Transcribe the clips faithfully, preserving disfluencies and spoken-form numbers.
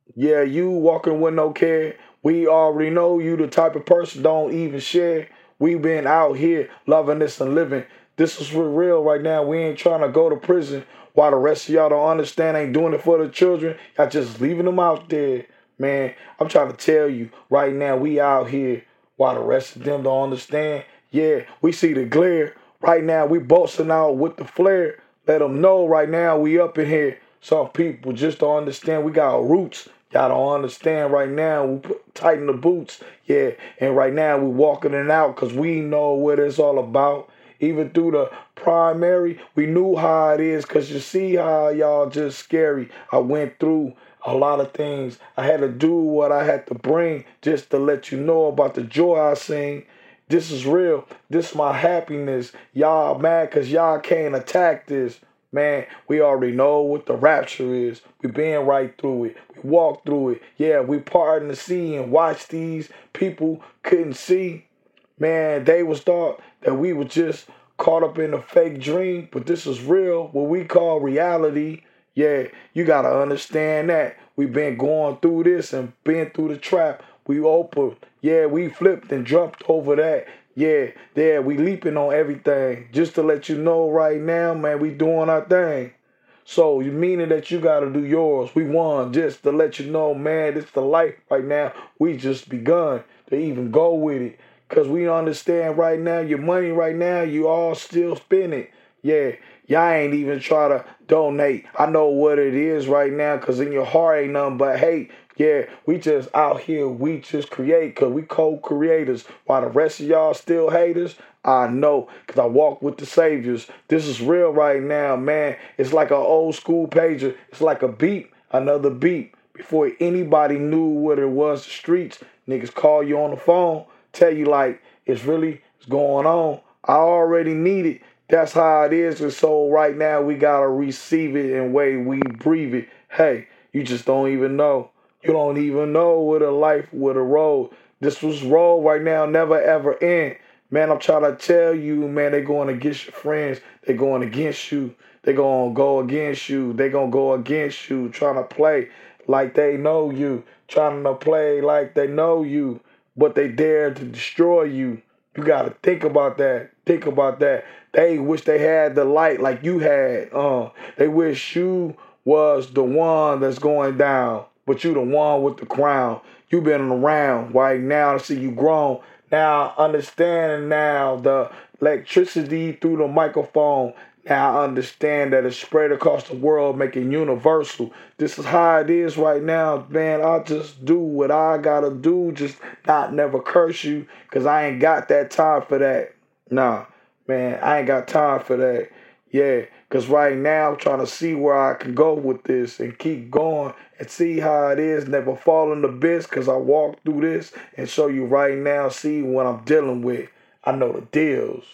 Yeah, you walking with no care. We already know you the type of person don't even share. We been out here loving this and living. This is for real right now. We ain't trying to go to prison. While the rest of y'all don't understand, ain't doing it for the children. Y'all just leaving them out there. Man, I'm trying to tell you right now, we out here while the rest of them don't understand. Yeah, we see the glare. Right now, we busting out with the flare. Let them know right now we up in here. Some people just don't understand we got roots. Y'all don't understand right now. We put, tighten the boots. Yeah, and right now we walking it out because we know what it's all about. Even through the primary, we knew how it is because you see how y'all just scary. I went through a lot of things. I had to do what I had to bring just to let you know about the joy I sing. This is real. This is my happiness. Y'all mad because y'all can't attack this. Man, we already know what the rapture is. We been right through it. We walked through it. Yeah, we parted the sea and watched these people couldn't see. Man, they was thought that we were just caught up in a fake dream, but this is real, what we call reality. Yeah, you gotta understand that. We been going through this and been through the trap. We opened, yeah, we flipped and jumped over that. Yeah, yeah, we leaping on everything. Just to let you know right now, man, we doing our thing. So you meaning that you gotta do yours. We won just to let you know, man, it's the life right now. We just begun to even go with it. Cause we understand right now, your money right now, you all still spending. Yeah, y'all ain't even try to donate. I know what it is right now, cause in your heart ain't nothing but hate. Yeah, we just out here, we just create, cause we co-creators. While the rest of y'all still haters, I know, cause I walk with the saviors. This is real right now, man. It's like an old school pager. It's like a beep, another beep. Before anybody knew what it was, the streets, niggas call you on the phone, tell you like it's really it's going on. I already need it. That's how it is. And so right now we gotta receive it in way we breathe it. Hey, you just don't even know. You don't even know what a life, what a road. This was road right now, never ever end. Man, I'm trying to tell you, man, they going against your friends. They going against you. They gonna go against you. They gonna go against you, trying to play like they know you, trying to play like they know you, but they dare to destroy you. You gotta think about that. Think about that. They wish they had the light like you had. Uh, they wish you was the one that's going down, but you the one with the crown. You been around right now to see you grown. Now understand now the electricity through the microphone. Now I understand that it's spread across the world, making universal. This is how it is right now, man. I just do what I gotta do, just not never curse you, cause I ain't got that time for that. Nah, man, I ain't got time for that. Yeah, cause right now I'm trying to see where I can go with this and keep going and see how it is. Never fall in the abyss, cause I walk through this and show you right now, see what I'm dealing with. I know the deals.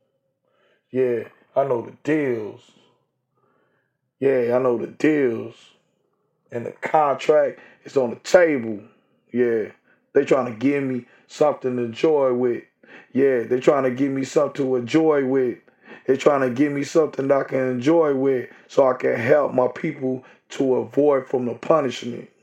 Yeah, I know the deals. Yeah, I know the deals. And the contract is on the table. Yeah, they trying to give me something to enjoy with. Yeah, they trying to give me something to enjoy with. They trying to give me something that I can enjoy with so I can help my people to avoid from the punishment.